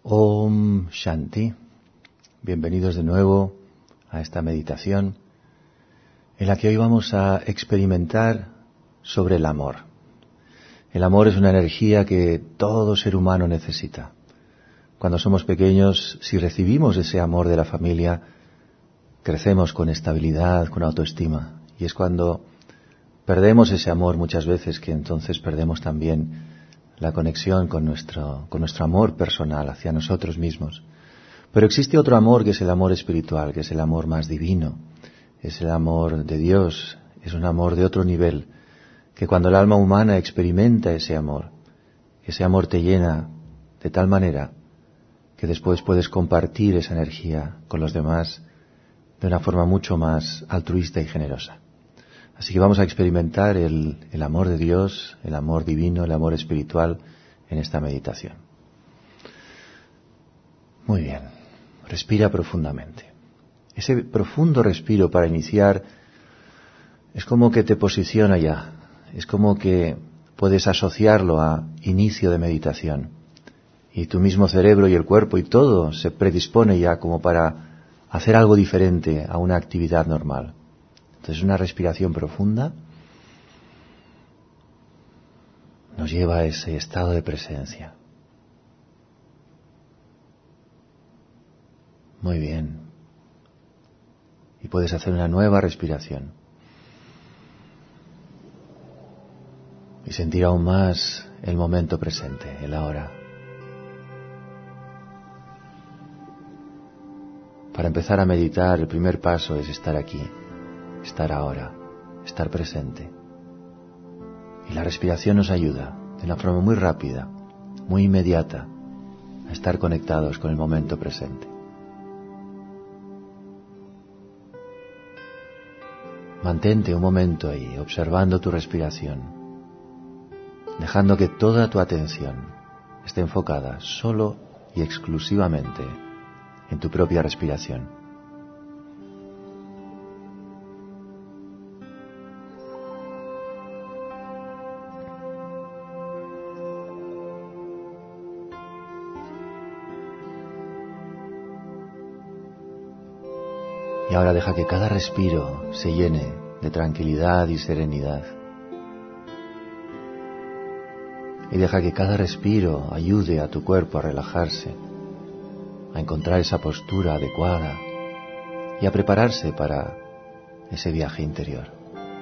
Om Shanti. Bienvenidos de nuevo a esta meditación en la que hoy vamos a experimentar sobre el amor. El amor es una energía que todo ser humano necesita. Cuando somos pequeños, si recibimos ese amor de la familia, crecemos con estabilidad, con autoestima. Y es cuando perdemos ese amor muchas veces que entonces perdemos también la conexión con nuestro amor personal hacia nosotros mismos. Pero existe otro amor que es el amor espiritual, que es el amor más divino, es el amor de Dios, es un amor de otro nivel, que cuando el alma humana experimenta ese amor te llena de tal manera que después puedes compartir esa energía con los demás de una forma mucho más altruista y generosa. Así que vamos a experimentar el amor de Dios, el amor divino, el amor espiritual en esta meditación. Muy bien, respira profundamente. Ese profundo respiro para iniciar es como que te posiciona ya, es como que puedes asociarlo a inicio de meditación. Y tu mismo cerebro y el cuerpo y todo se predispone ya como para hacer algo diferente a una actividad normal. Entonces una respiración profunda nos lleva a ese estado de presencia. Muy bien. Y puedes hacer una nueva respiración. Y sentir aún más el momento presente, el ahora. Para empezar a meditar, el primer paso es estar aquí, estar ahora, estar presente. Y la respiración nos ayuda de una forma muy rápida, muy inmediata, a estar conectados con el momento presente. Mantente un momento ahí, observando tu respiración, dejando que toda tu atención esté enfocada solo y exclusivamente en tu propia respiración. Y ahora deja que cada respiro se llene de tranquilidad y serenidad. Y deja que cada respiro ayude a tu cuerpo a relajarse, a encontrar esa postura adecuada y a prepararse para ese viaje interior.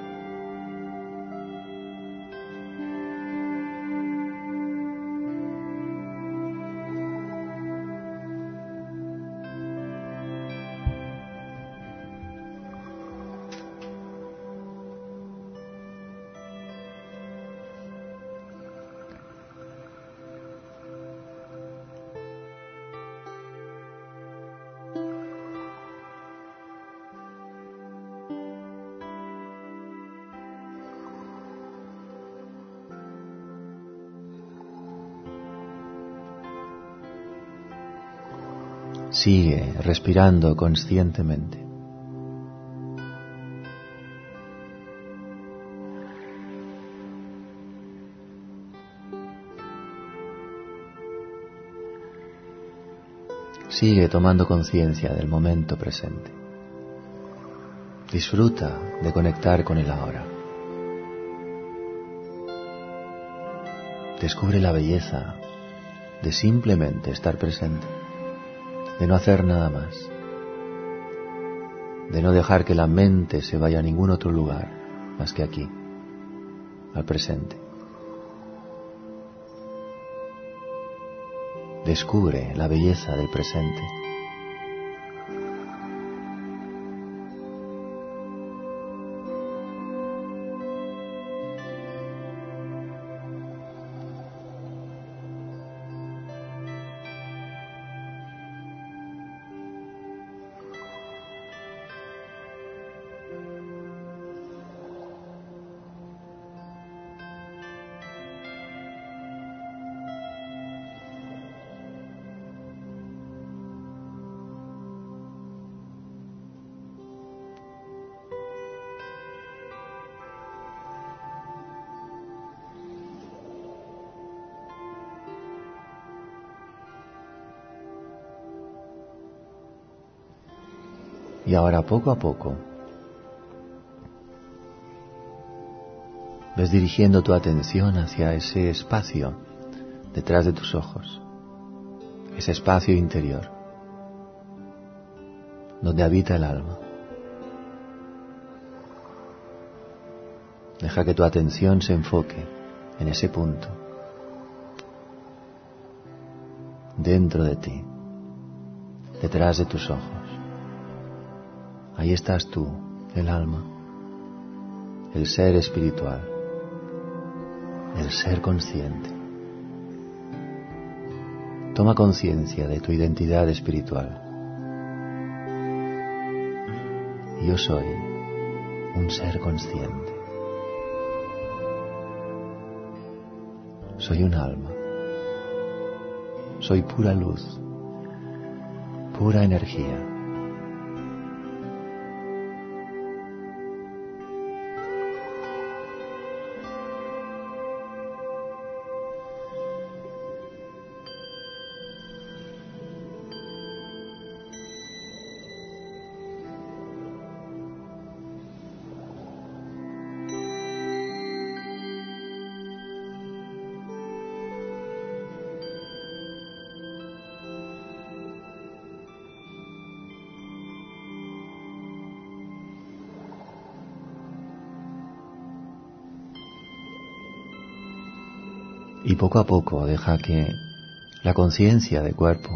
Sigue respirando conscientemente. Sigue tomando conciencia del momento presente. Disfruta de conectar con el ahora. Descubre la belleza de simplemente estar presente, de no hacer nada más, de no dejar que la mente se vaya a ningún otro lugar más que aquí, al presente. Descubre la belleza del presente. Y ahora poco a poco ves dirigiendo tu atención hacia ese espacio detrás de tus ojos, ese espacio interior donde habita el alma. Deja que tu atención se enfoque en ese punto, dentro de ti, detrás de tus ojos. Ahí estás tú, el alma, el ser espiritual, el ser consciente. Toma conciencia de tu identidad espiritual. Yo soy un ser consciente. Soy un alma. Soy pura luz, pura energía. Y poco a poco deja que la conciencia del cuerpo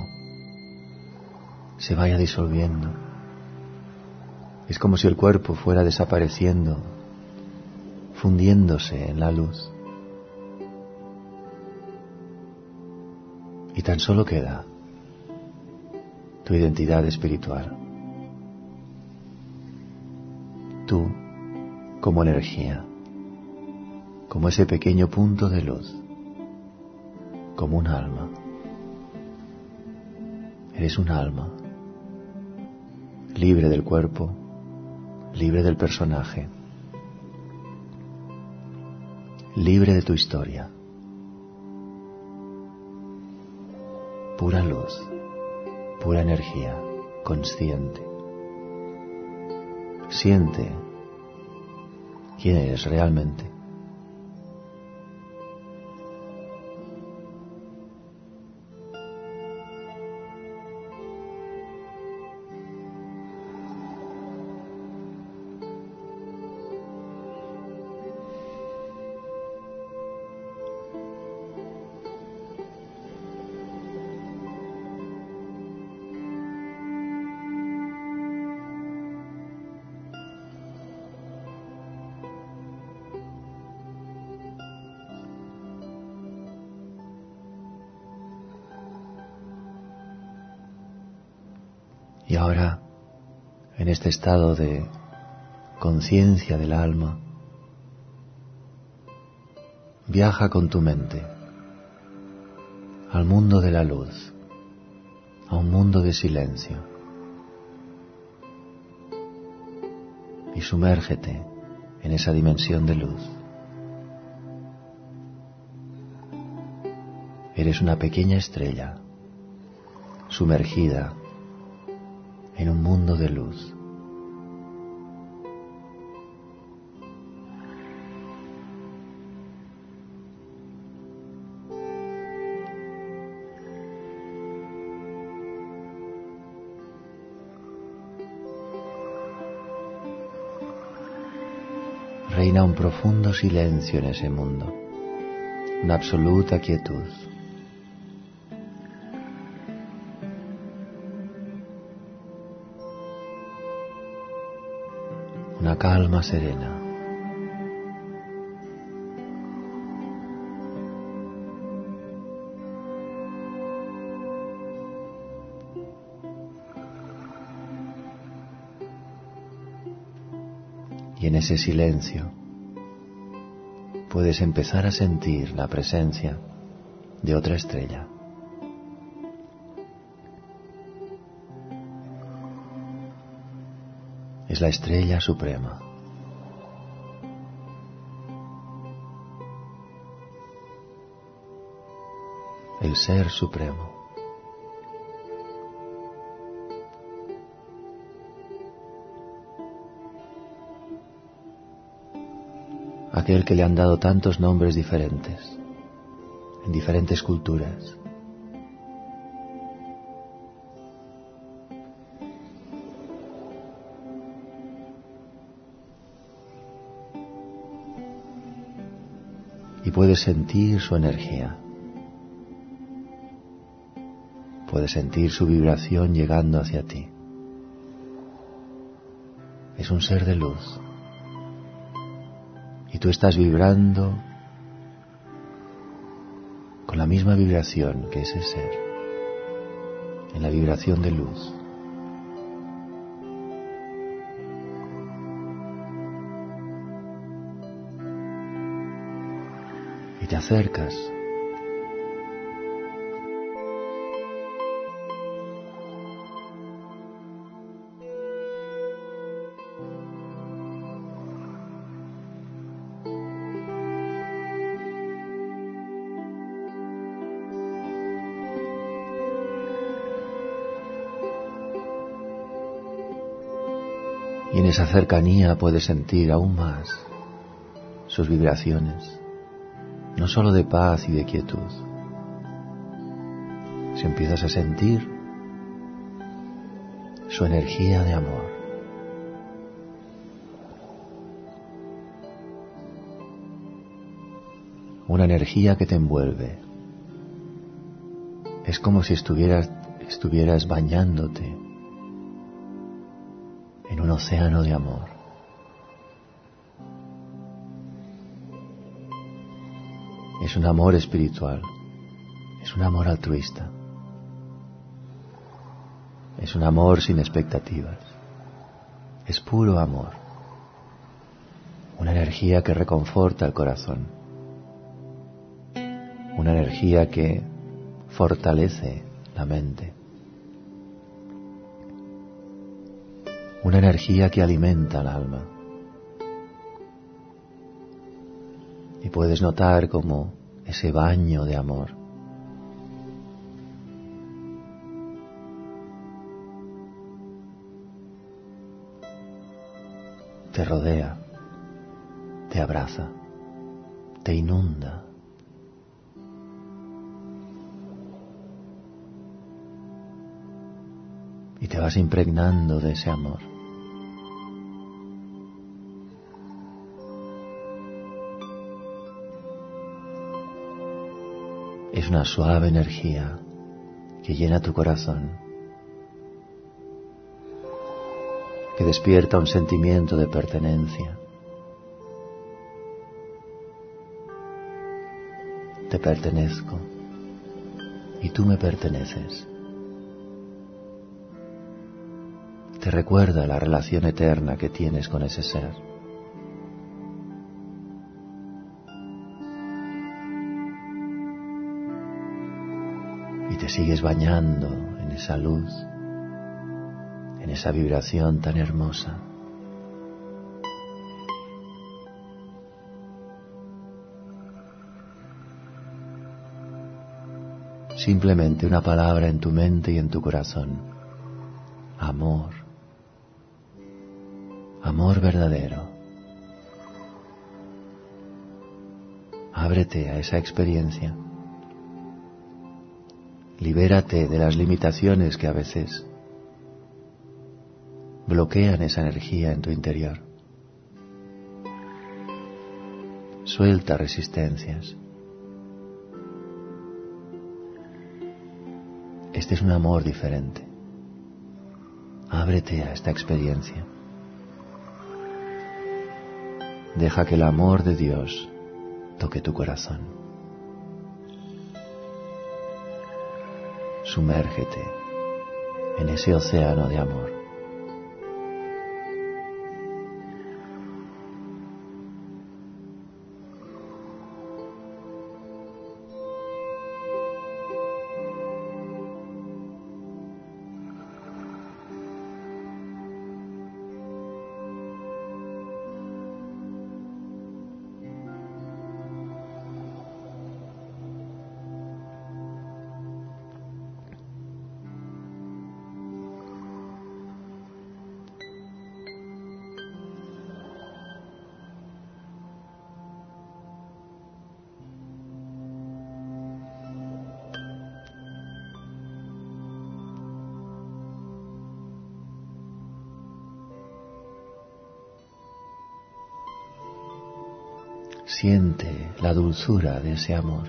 se vaya disolviendo. Es como si el cuerpo fuera desapareciendo, fundiéndose en la luz. Y tan solo queda tu identidad espiritual. Tú como energía, como ese pequeño punto de luz, como un alma. Eres un alma, libre del cuerpo, libre del personaje, libre de tu historia. Pura luz, pura energía, consciente. Siente quién eres realmente. Y ahora, en este estado de conciencia del alma, viaja con tu mente al mundo de la luz, a un mundo de silencio, y sumérgete en esa dimensión de luz. Eres una pequeña estrella sumergida en un mundo de luz. Reina un profundo silencio en ese mundo, una absoluta quietud. Una calma serena. Y en ese silencio puedes empezar a sentir la presencia de otra estrella. Es la estrella suprema. El ser supremo. aquel que le han dado tantos nombres diferentes, en diferentes culturas. Y puedes sentir su energía. Puedes sentir su vibración llegando hacia ti. Es un ser de luz. Y tú estás vibrando con la misma vibración que ese ser, en la vibración de luz. Y te acercas. Y en esa cercanía puedes sentir aún más sus vibraciones, no solo de paz y de quietud. Si empiezas a sentir su energía de amor. Una energía que te envuelve. Es como si estuvieras bañándote en un océano de amor. Es un amor espiritual, es un amor altruista, es un amor sin expectativas, es puro amor, una energía que reconforta el corazón, una energía que fortalece la mente, una energía que alimenta el alma. Y puedes notar como ese baño de amor te rodea, te abraza, te inunda. Y te vas impregnando de ese amor. Es una suave energía que llena tu corazón, que despierta un sentimiento de pertenencia. Te pertenezco y tú me perteneces. Te recuerda la relación eterna que tienes con ese ser. Y te sigues bañando en esa luz, en esa vibración tan hermosa. Simplemente una palabra en tu mente y en tu corazón. Amor. Amor verdadero. Ábrete a esa experiencia. Libérate de las limitaciones que a veces bloquean esa energía en tu interior. Suelta resistencias. Este es un amor diferente. Ábrete a esta experiencia. Deja que el amor de Dios toque tu corazón. Sumérgete en ese océano de amor. Siente la dulzura de ese amor.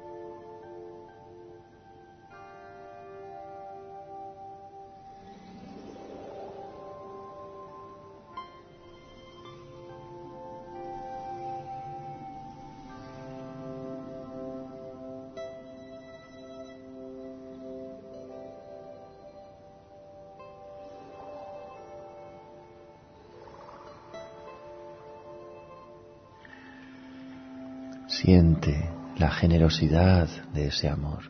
Siente la generosidad de ese amor.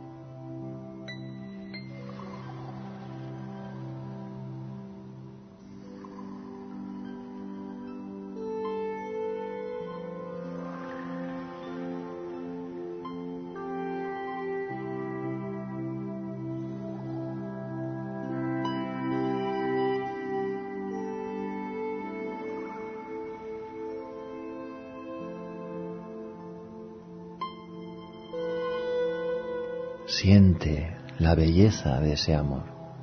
Siente la belleza de ese amor.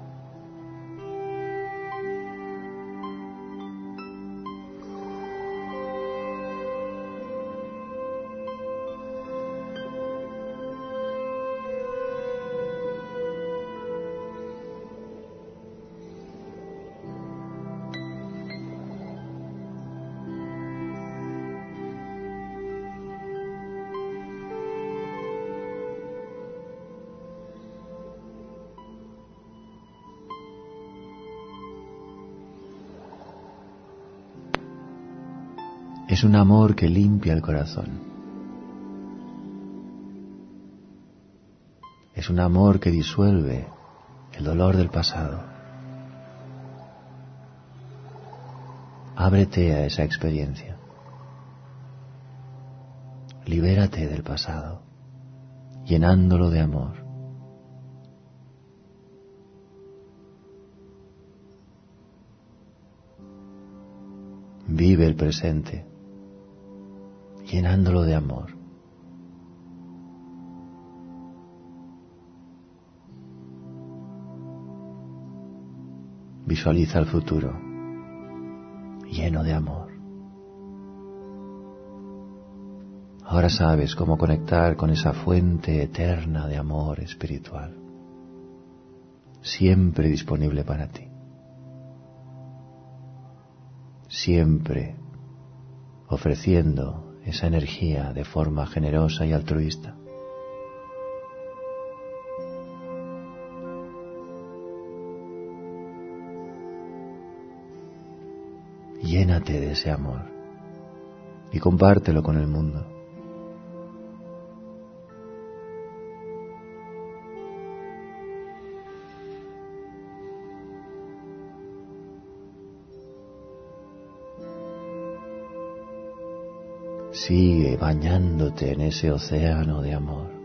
Es un amor que limpia el corazón. Es un amor que disuelve el dolor del pasado. Ábrete a esa experiencia. Libérate del pasado, llenándolo de amor. Vive el presente, llenándolo de amor. Visualiza el futuro, lleno de amor. Ahora sabes cómo conectar con esa fuente eterna de amor espiritual, siempre disponible para ti, siempre ofreciendo esa energía de forma generosa y altruista. Llénate de ese amor y compártelo con el mundo. Sigue bañándote en ese océano de amor.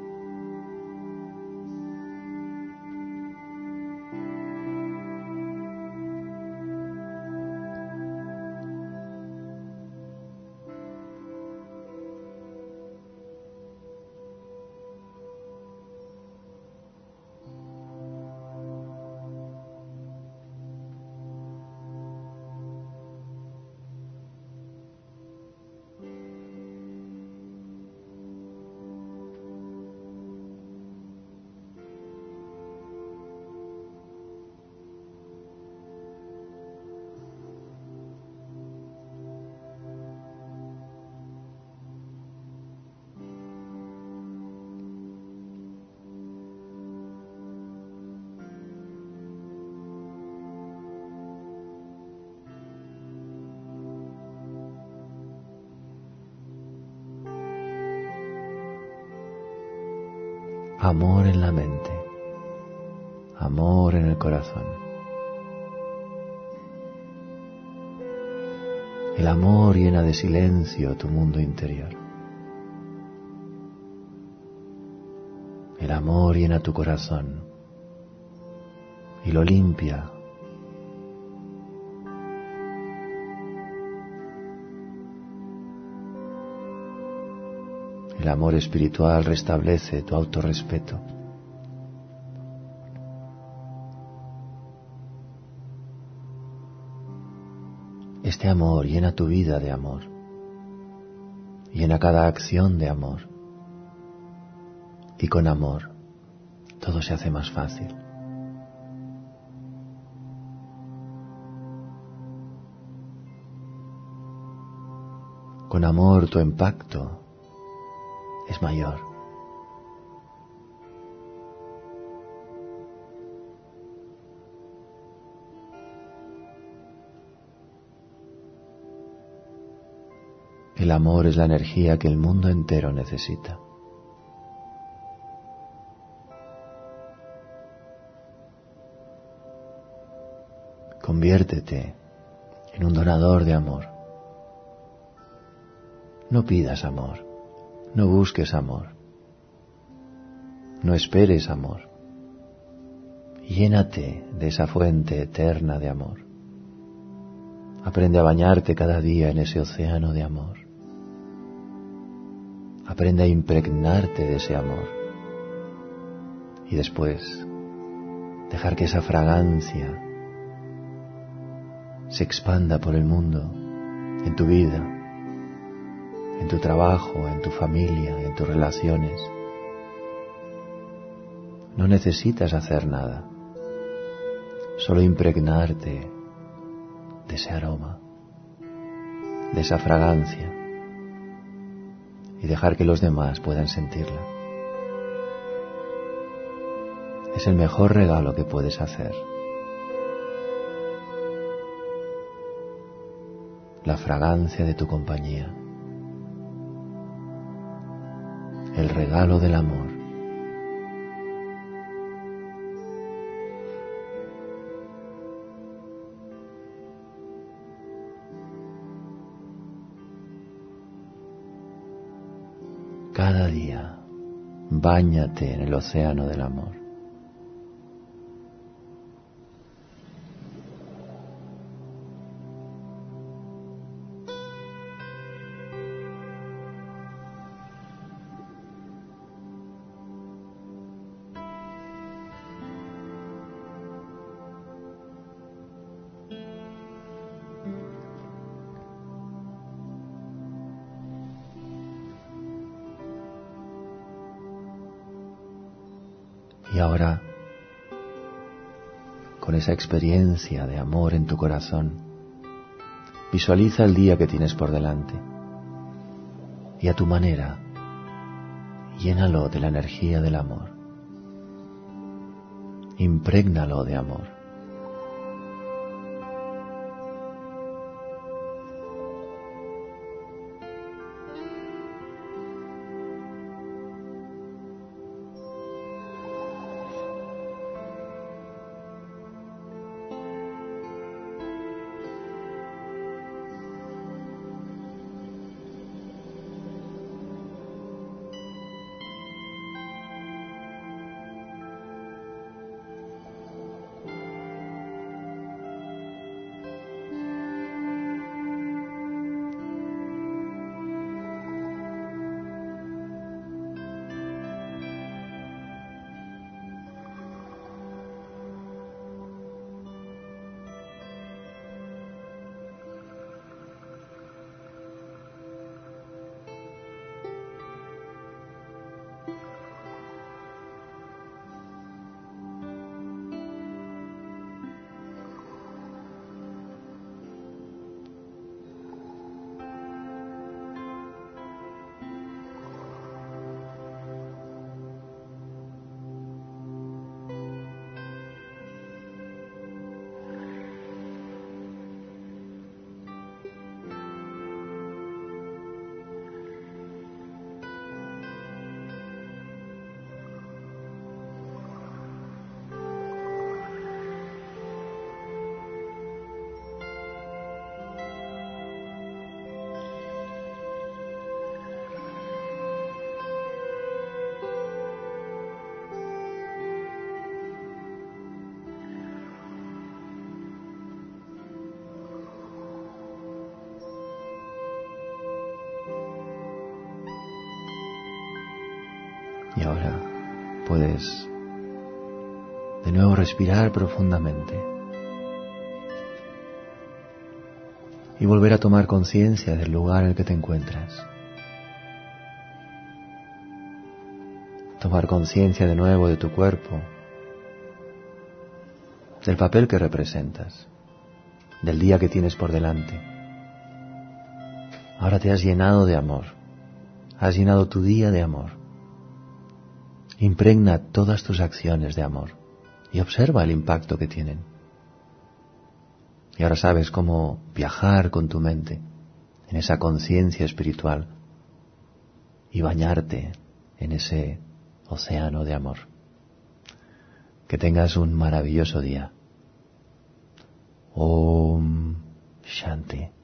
Amor en la mente, amor en el corazón. El amor llena de silencio tu mundo interior. El amor llena tu corazón y lo limpia. El amor espiritual restablece tu autorrespeto. Este amor llena tu vida de amor. Llena cada acción de amor. Y con amor todo se hace más fácil. Con amor tu impacto es mayor. El amor es la energía que el mundo entero necesita. Conviértete en un donador de amor. No pidas amor, no busques amor, no esperes amor. Llénate de esa fuente eterna de amor. Aprende a bañarte cada día en ese océano de amor. Aprende a impregnarte de ese amor. Y después, dejar que esa fragancia se expanda por el mundo, en tu vida, en tu trabajo, en tu familia, en tus relaciones. No necesitas hacer nada, solo impregnarte de ese aroma, de esa fragancia, y dejar que los demás puedan sentirla. Es el mejor regalo que puedes hacer. La fragancia de tu compañía. El regalo del amor. Cada día, báñate en el océano del amor. Y ahora, con esa experiencia de amor en tu corazón, visualiza el día que tienes por delante y a tu manera, llénalo de la energía del amor. Imprégnalo de amor. Y ahora puedes de nuevo respirar profundamente y volver a tomar conciencia del lugar en el que te encuentras. tomar conciencia de nuevo de tu cuerpo, del papel que representas, del día que tienes por delante. Ahora te has llenado de amor, has llenado tu día de amor. Impregna todas tus acciones de amor y observa el impacto que tienen. Y ahora sabes cómo viajar con tu mente en esa conciencia espiritual y bañarte en ese océano de amor. Que tengas un maravilloso día. Om Shanti.